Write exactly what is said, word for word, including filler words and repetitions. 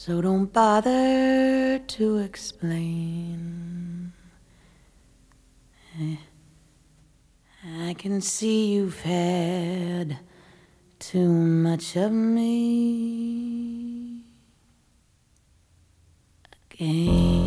So don't bother to explain. I can see you've had too much of me again.